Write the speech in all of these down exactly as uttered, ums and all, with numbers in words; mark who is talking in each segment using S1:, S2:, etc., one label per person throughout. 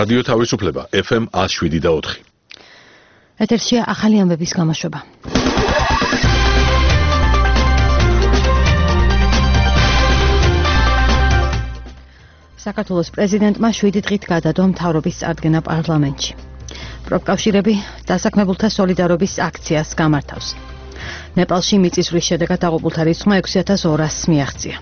S1: რადიო თავისუფლება ეფ ემ one oh seven და four.
S2: ეთერშია ახალი ამბების გამოშვება. საქართველოს პრეზიდენტმა შვიდი დღით გადადო მთავრობის წარდგენა პარლამენტში. პროფკავშირები დასაქმებულთა სოლიდარობის აქციას გამართავს. ნეპალში მიწისძვრის შედეგად დაღუპულთა რიცხვმა ექვსი ათას ორასს მიაღწია.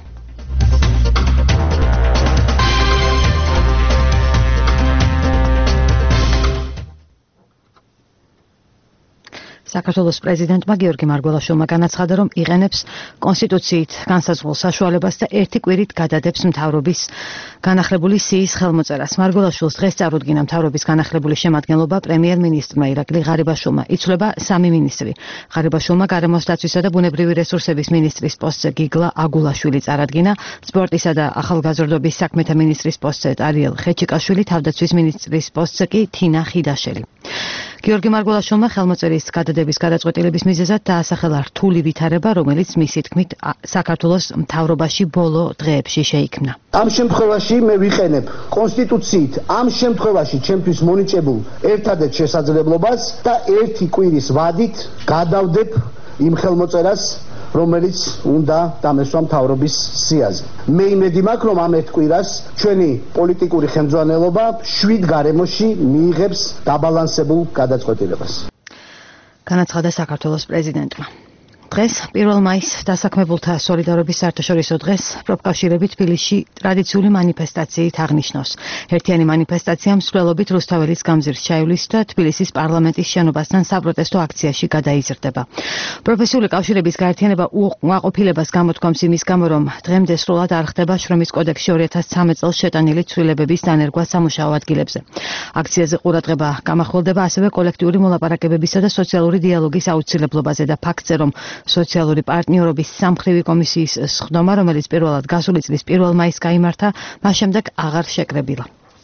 S2: საქართველოს პრეზიდენტმა გიორგი მარგველაშვილმა განაცხადა, რომ იყენებს კონსტიტუციით განსაზღვრულ საშუალებას და ერთი კვირით გადადებს მთავრობის განახლებული სიის ხელმოწერას. მარგველაშვილს დღეს წარუდგინა მთავრობის განახლებული შემადგენლობა პრემიერ-მინისტრმა ირაკლი ღარიბაშვილმა. იცვლება სამი მინისტრი. ღარიბაშვილმა გარემოს დაცვისა და ბუნებრივი რესურსების მინისტრის პოსტზე გიგლა აგულაშვილი წარადგინა, სპორტისა და ახალგაზრდობის საქმეთა მინისტრის პოსტზე არიელ ხეჩიკაშვილი, თავდაცვის მინისტრის პოსტზე კი თინა ხიდაშელი. გიორგი მარგველაშვილმა ხელმოწერის გადადების გადაწყვეტილების მიზეზად დაასახელა რთული ვითარება, რომელიც მისი თქმით საქართველოს მთავრობაში ბოლო დღეებში შეიქმნა.
S3: ამ შემთხვევაში მე ვიყენებ კონსტიტუციით ამ შემთხვევაში ჩემთვის მონიჭებულ ერთადერთ შესაძლებლობას და ერთი კვირის ვადით გადავდებ იმ ხელმოწერას, რომელიც უნდა დამესვა მთავრობის სიაზე. მე იმედი მაქვს, რომ ამ ერთ კვირას ჩვენი პოლიტიკური ხელმძღვანელობა შვიდ გარემოში მიიღებს დაბალანსებულ გადაწყვეტილებას.
S2: განაცხადა საქართველოს პრეზიდენტმა. დღეს პირველ მაისს დასაქმებულთა სოლიდარობის საერთაშორისო დღეს პროფკავშირები თბილისში ტრადიციული მანიფესტაციით აღნიშნავს. ერთიანი მანიფესტაცია მსვლელობით რუსთაველის გამზირს ჩაივლის და თბილისის პარლამენტის შენობასთან საპროტესტო აქციაში გადაიზრდება. პროფესიული კავშირების გაერთიანება უაყოფილებას გამოთქვამს იმის გამო, რომ დღემდე სრულად არ ხდება შრომის კოდექსში ორი ათას ცხრამეტ წელს შეტანილი ცვლილებების დანერგვა სამუშაო ადგილებზე. აქციაზე ყურადღება გამახვილდება ასევე კოლექტიური მოლაპარაკებებისა და სოციალური დიალოგის აუცილებლობაზე და ფაქტზე, რომ სოციალური პარტნიორობის სამმხრივი კომისიის სხდომა, რომელიც პირველად გასული წლის პირველ მაისს გაიმართა, მას შემდეგ აღარ შეკრებილა.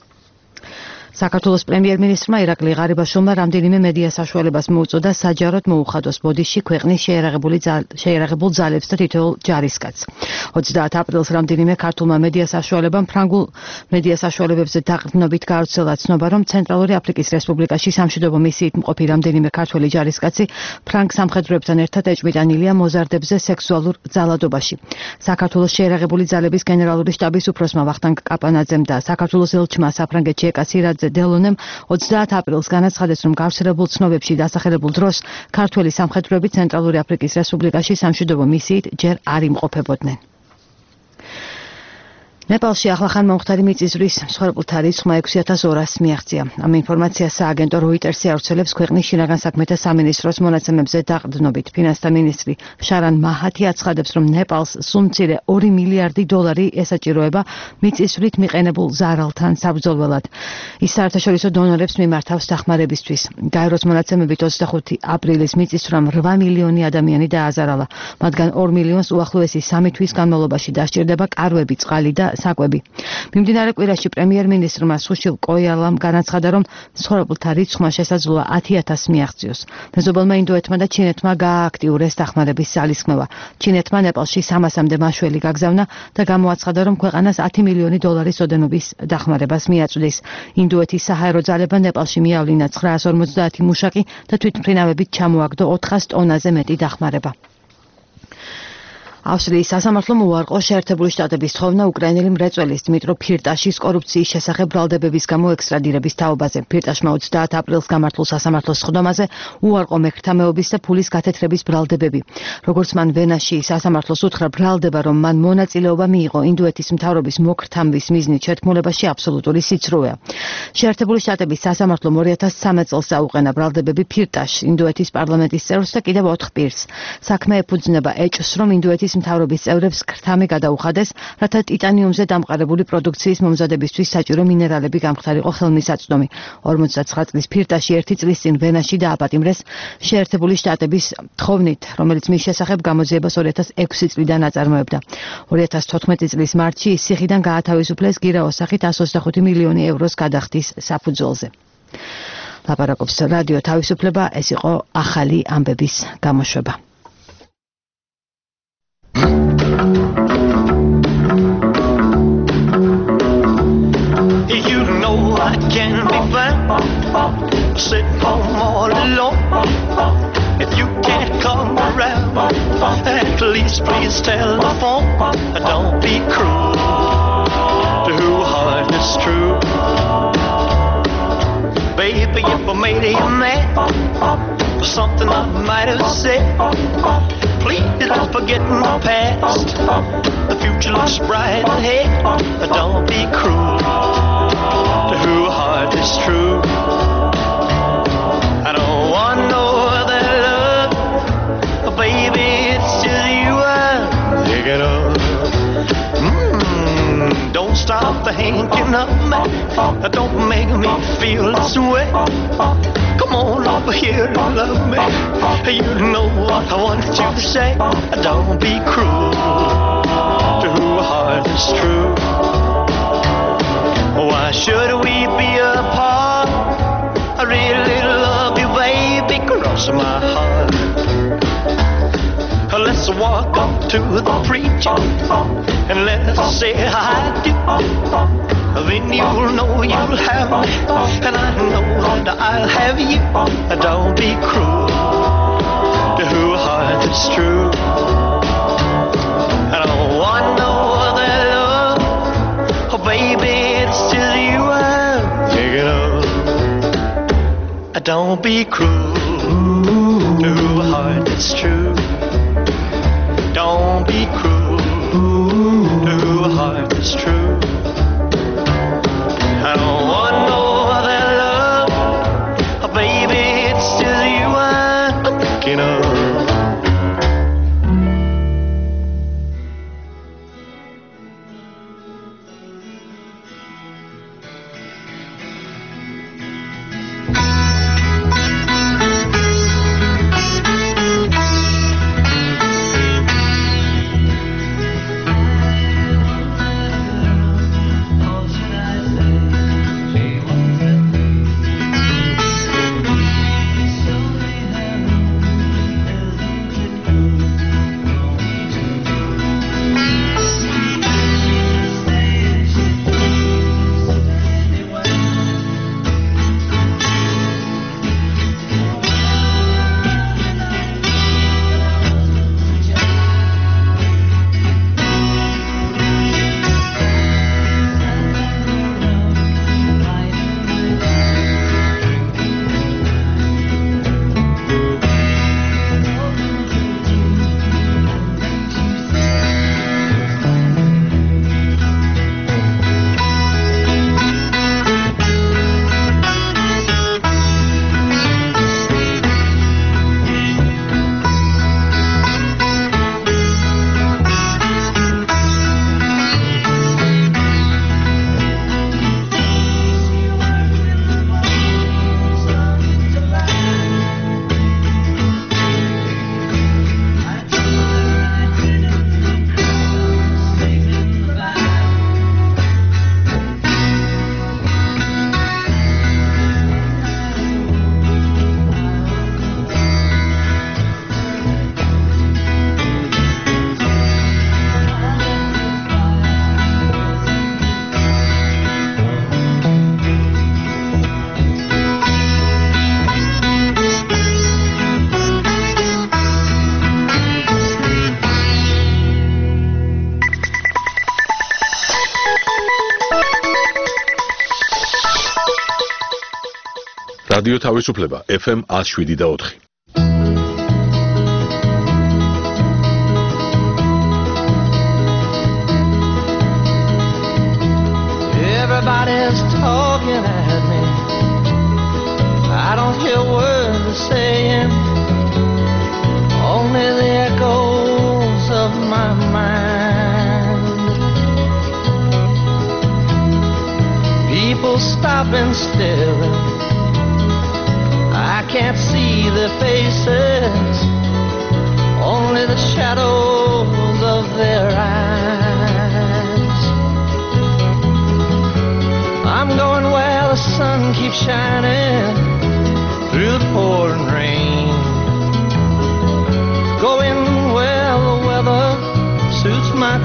S2: საქართველოს პრემიერ-მინისტრმა ირაკლი ღარიბაშვილმა რამდენიმე მედია საშუალებას მოუწოდა საჯაროდ მოუხადოს ბოდიში ქვეყნის შეიარაღებული შეიარაღებულ ძალებს და თითოეულ ჯარისკაცს. ოცდაათ აპრილს რამდენიმე ქართულმა მედია საშუალებამ ფრანგულ მედია საშუალებებზე დაყრდნობით გაავრცელა ცნობა, რომ ცენტრალური აფრიკის რესპუბლიკაში სამშვიდობო მისიით მყოფი რამდენიმე ქართველი ჯარისკაცი ფრანგ სამხედროებთან ერთად ეჭვმიტანილია მოზარდებზე სექსუალურ ძალადობაში. საქართველოს შეიარაღებული ძალების გენერალური შტაბის უფროსმა ვახტანგ კაპანაძემ და საქართველოს ელჩმა საფრანგეთში ეკასირაძე დელონემ ოცდაათ აპრილს განაცხადეს, რომ გავრცელებულ ცნობებში დასახელებულ დროს ქართველი სამხედროები ცენტრალური აფრიკის რესპუბლიკაში სამშვიდობო მისიით ჯერ არ იმყოფებოდნენ. ნეპალში ახლახან მომხდარი მიწისძვრის მსხვერპლთა რიცხვმა ექვსი ათას ორასს მიაღწია. ამ ინფორმაციას სააგენტო როიტერსი ავრცელებს ქვეყნის შინაგან საქმეთა სამინისტროს მონაცემებზე დაყრდნობით. ფინანსთა მინისტრი შარან მაჰათი აცხადებს, რომ ნეპალს სულ მცირე ორი მილიარდი დოლარი ესაჭიროება მიწისძვრით მიყენებულ ზარალთან საბრძოლველად. ის საერთაშორისო დონორებს მიმართავს დახმარებისთვის. გაეროს მონაცემებით ოცდახუთი აპრილის მიწისძვრამ რვა მილიონი ადამიანი დააზარალა. მათგან ორ მილიონს უახლოესი სამი თვის განმავლობაში დასჭირდება კარვები, წყალი და საკვები. მიმდინარე კვირაში პრემიერ-მინისტრმა სუშილ კოიალამ განაცხადა, რომ მსხვერპლთა რიცხვმა შესაძლოა ათი ათასს მიაღწიოს. მეზობელმა ინდოეთმა და ჩინეთმა გაააქტიურეს დახმარების ძალისხმევა. ჩინეთმა ნეპალში სამასამდე მაშველი გაგზავნა და გამოაცხადა, რომ ქვეყანას ათი მილიონი დოლარის ოდენობის დახმარებას მიაწვდის. ინდოეთის საჰაერო ძალებმა ნეპალში მიავლინა ცხრაას ორმოცდაათი მუშაკი და თვითმფრინავებით ჩამოაგდო ოთხას ტონაზე მეტი დახმარება. ავსტრიის სასამართლომ უარყო შეერთებული შტატების თხოვნა უკრაინელი მრეწველის დმიტრო ფირტაშის კორუფციის შესახებ ბრალდებების გამო ექსტრადირების თაობაზე. ფირტაშმა ოცდაათ აპრილს გამართულ სასამართლოს სხდომაზე უარყო მექრთა მეობის და ფულის გათეთრების ბრალდებები. როგორც მან ვენაში სასამართლოს უთხრა, ბრალდება, რომ მან მონაწილეობა მიიღო ინდოეთის მთავრობის მოქრთამბის მიზნით შეთქმულებაში აბსოლუტური სიცრუეა. შეერთებული შტატების სასამართლომ ორი ათას ცხრამეტ წელს აუყენა ბრალდებები ფირტაშს, ინდოეთის პარლამენტის წევრს და კიდევ ოთხ პირს. საქმე ეფუძნება ეჭვს, რომ ინდოეთის მთავრობის წევრებს ქრთამი გადაუხადეს, რათა ტიტანიუმზე დამყარებული პროდუქციის მომზადებისთვის საჭირო მინერალები გამხდარიყო ხელმისაწვდომი. ორმოცდაცხრა წლის ფირტაში ერთი წლის წინ ვენაში დააპატიმრეს შეერთებული შტატების თხოვნით, რომელიც მის შესახებ გამოძიებას ორი ათას ექვსი წლიდან აწარმოებდა. ორი ათას თოთხმეტი წლის მარტში ის ციხიდან გაათავისუფლეს გირა ოსახით εκατს ოცდახუთი მილიონი ევროს გადახდის საფუძველზე. ლაპარაკობს რადიო თავისუფლება, ეს იყო ახალი ამბების გამოშვება.
S4: You know I can please, please telephone. Don't be cruel to who heart is true. Baby, if I made you mad for something I might have said, please don't forget my past. The future looks bright ahead. Don't be cruel to who heart is true. I don't want no other love, baby, it's just you I'm thinking of. Mm, don't stop thinking of me. Don't make me feel this way. Come on over here and love me. You know what I want you to say. Don't be cruel to who heart is true. Why should we be apart? I really love you, baby, cross my heart. Let's walk up to the preacher and let's say I do. Then you'll know you'll have me, and I know that I'll have you. Don't be cruel to who heart is true. I don't want no other love, oh baby, it's just you I'm thinking of. Don't be cruel to who heart is true. Don't be cruel to who heart is true. I don't want no other love, oh baby, it's just you I'm thinking of.
S1: რადიო თავისუფლება ეფ ემ one oh seven და four.
S4: Everybody's talking at me. I don't hear words they're saying, only the echoes of my mind. People stopping still, I can't see their faces, only the shadows of their eyes. I'm going where the sun keeps shining through the pouring rain, going where the weather suits my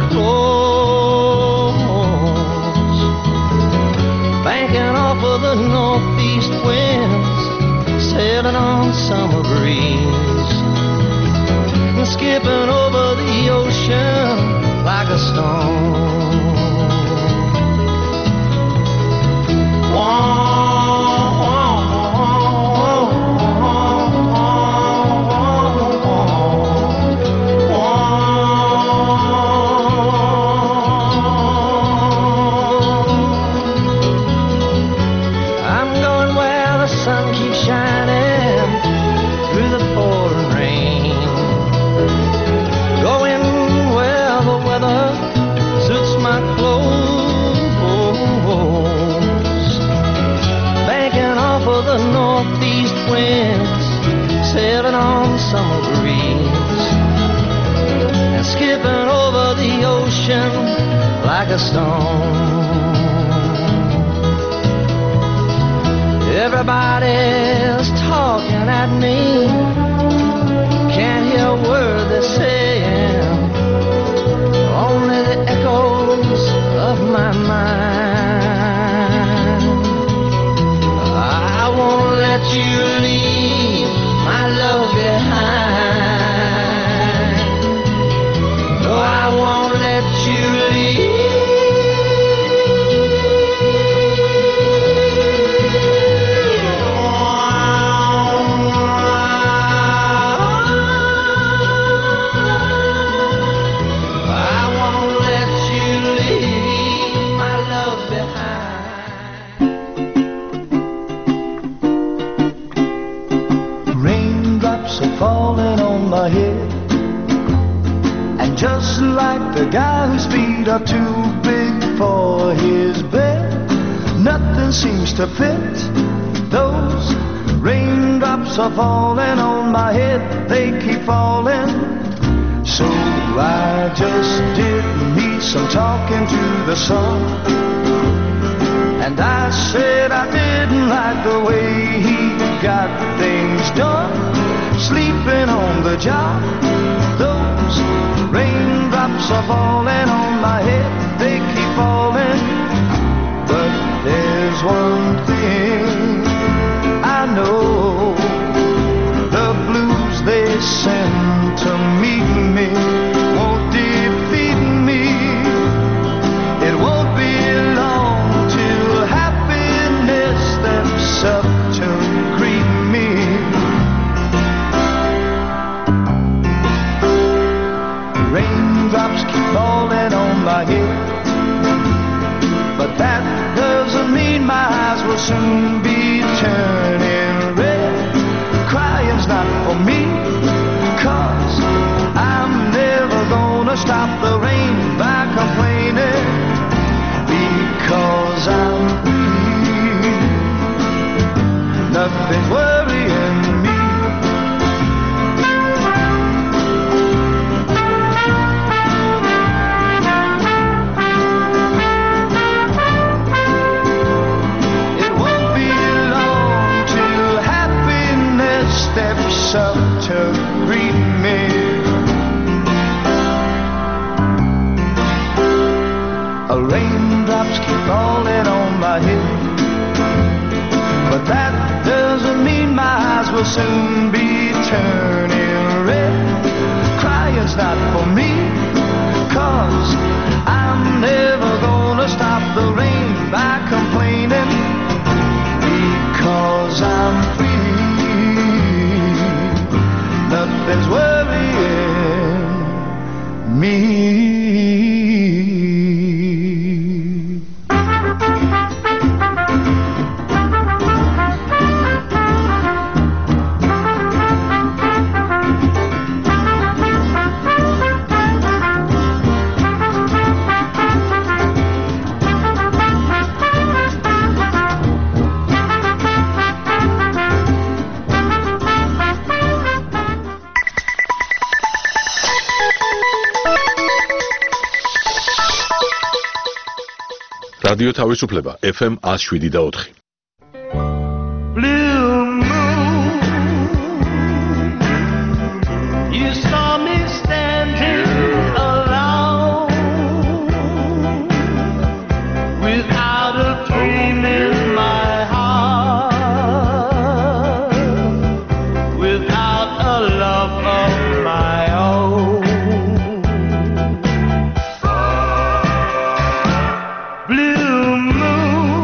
S4: clothes, banking off of the northeast winds, sailing on summer breeze, and skipping over the ocean skipping over the ocean like a stone. Everybody's talking at me, can't hear a word they're saying, only the echoes of my mind. I won't let you leave my love behind. No, I won't let you leave.
S5: Falling on my head, and just like the guy whose feet are too big for his bed, nothing seems to fit. Those raindrops are falling on my head, they keep falling. So I just did me some talking to the sun, and I said I didn't like the way he got things done, sleeping on the job. Those raindrops are falling on my head, they keep falling. But there's one thing I know, the blues they send to meet me won't defeat me. It won't be long till happiness steps up to greet me. Raindrops keep falling on my head, but that doesn't mean my eyes will soon be turning red. Crying's not for me, 'cause I'm never gonna stop the rain by complaining, because I'm free. Nothing's worrying me. Steps up to greet me. Raindrops keep falling on my head, but that doesn't mean my eyes will soon be turning red. Crying's not for me, 'cause I'm never gonna stop the rain by complaining, because I'm free. Nothing's worrying me.
S1: რადიო თავისუფლება F M one oh seven და four.
S4: Blue moon, you saw me standing alone, without a dream in my heart, without a love of my own. Blue moon,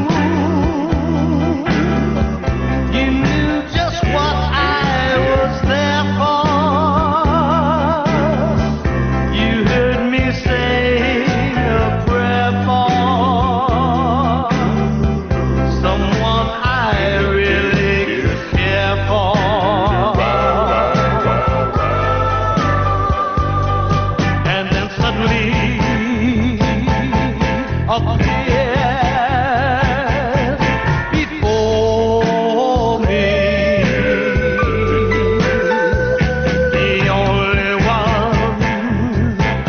S4: you knew just what I was there for. You heard me say a prayer for someone I really care for. And then suddenly appeared before me, the only one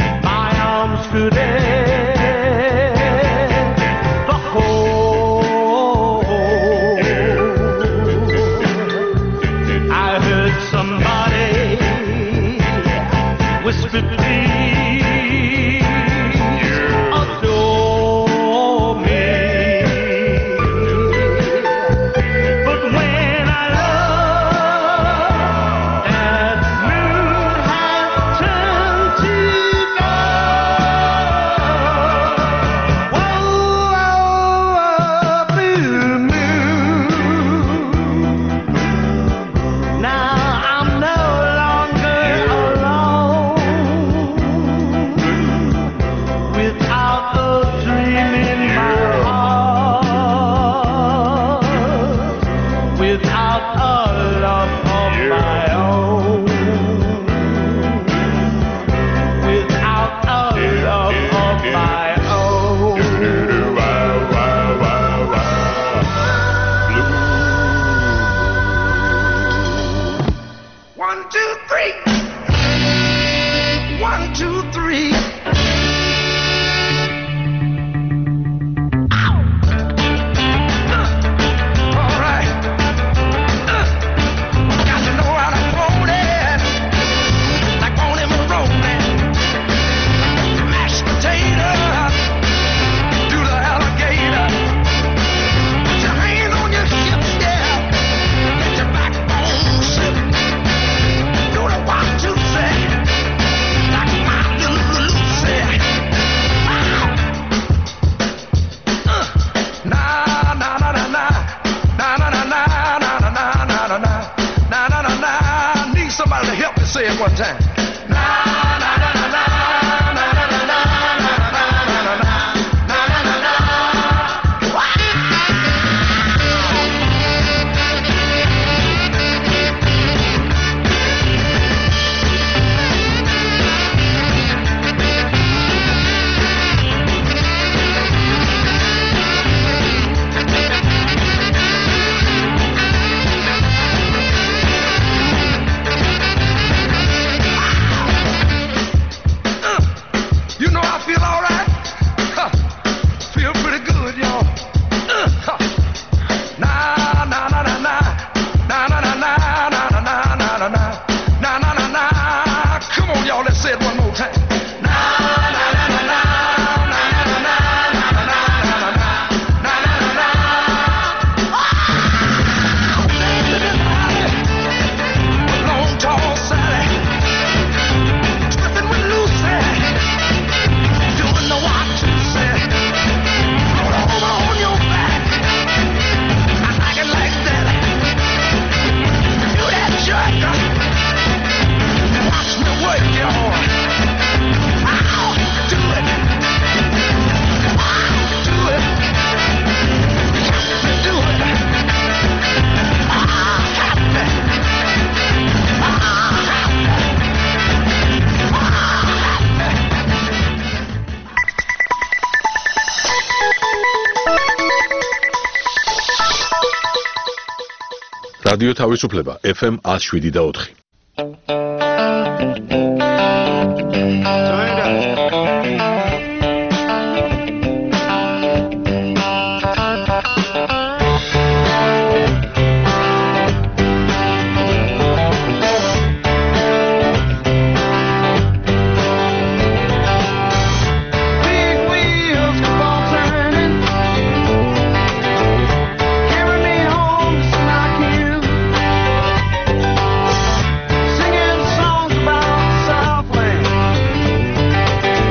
S5: one, two, three. One time.
S1: რადიო თავისუფლება ეფ ემ one oh seven და four.
S5: Singing songs about Southland.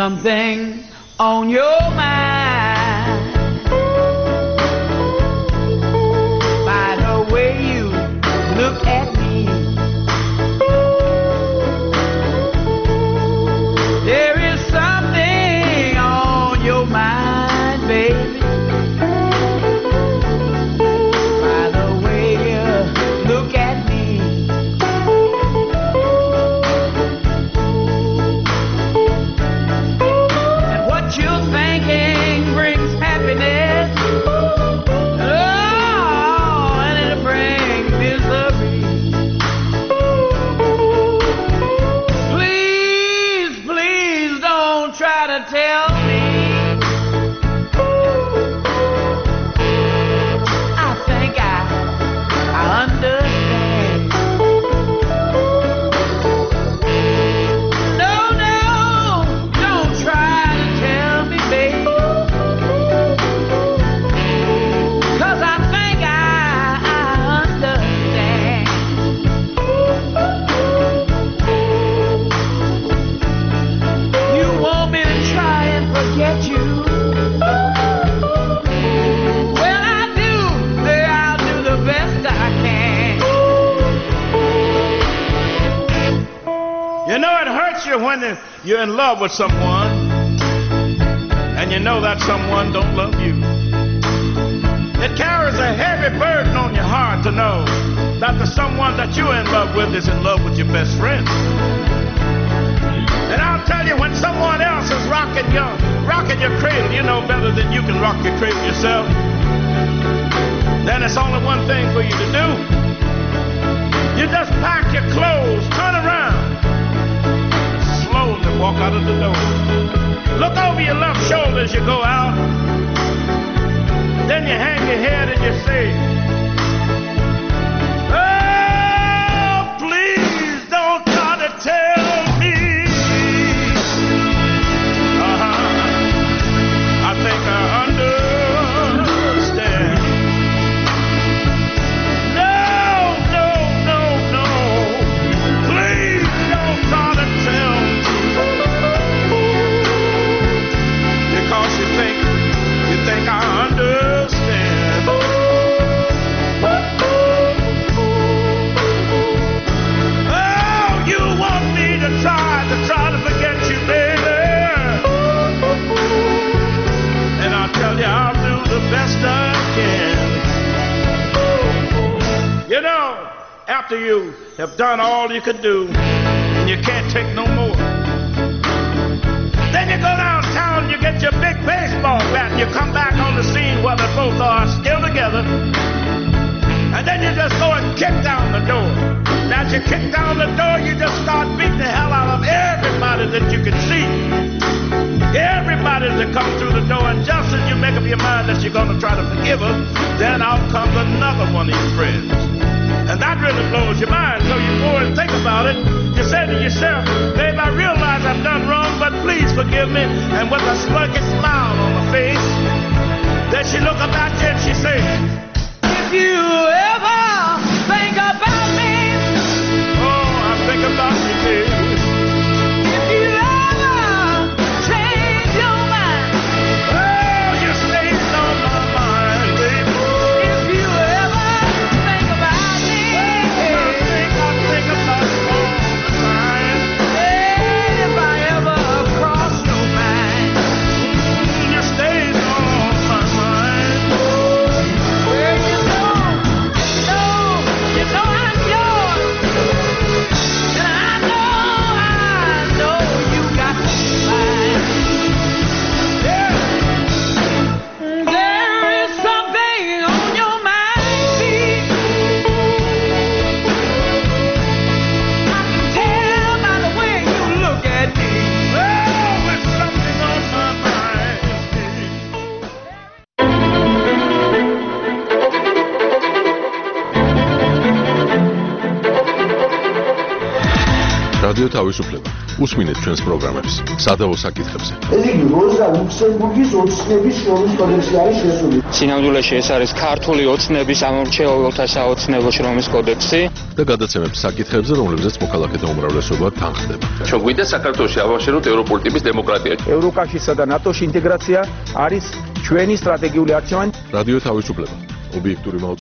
S6: something on your mind by the way you look at me. There is something on your mind, baby, by the way you look at me. You're thinking brings happiness, oh, and it brings misery. Please, please don't try to tell me. I think I, I understand. No, no, don't try. Get you. Well, I do say I'll do the best I can.
S7: You know, it hurts you when you're in love with someone and you know that someone don't love you. It carries a heavy burden on your heart to know that the someone that you're in love with is in love with your best friend. And I'll tell you, when someone else is rocking your, rocking your cradle, you know better than you can rock your cradle yourself. Then it's only one thing for you to do. You just pack your clothes, turn around, slowly walk out of the door. Look over your left shoulder as you go out. Then you hang your head and you say, oh, please don't try to tell me. I think I understand. No, no, no, no. Please don't try to tell me. Because you think, you think I understand. Oh, you want me to try, to try to forget you, baby. And I'll tell you, I'll do the best I can. You know, after you have done all you could do, and you can't take no more, then you go downtown, you get your big baseball bat, and you come back on the scene where they both are still together. And then you just go and kick down the door. Now, as you kick down the door, you just start beating the hell out of everybody that you can see. Everybody that comes through the door, and just as you make up your mind that you're going to try to forgive her, then out comes another one of your friends. And that really blows your mind, so you go and think about it. You say to yourself, babe, I realize I've done wrong, but please forgive me. And with a sluggish smile on her face, then she look up at you and she says, if you ever think about me, oh, I think about you, baby. Oh,
S1: რადიო თავისუფლება. უსმინეთ ჩვენს პროგრამებს სადავო საკითხებზე.
S3: ეს იგი როზა ლუქსემბურგის ოცნების შრომის კოდექსი არის შესული.
S8: სინამდვილეში ეს არის ქართული ოცნების ამორჩეულთა საოცნებო შრომის კოდექსი
S1: და გადაცემებს საკითხებზე, რომლებზეც მოქალაქეთა უმრავლესობა თანხდება.
S9: ჩვენ გვინდა საქართველოში ავაშენოთ ევროპული ტიპის დემოკრატია.
S10: ევროკავშირსა და ნატოში ინტეგრაცია არის ჩვენი სტრატეგიული არჩევანი.
S1: რადიო თავისუფლება. ობიექტური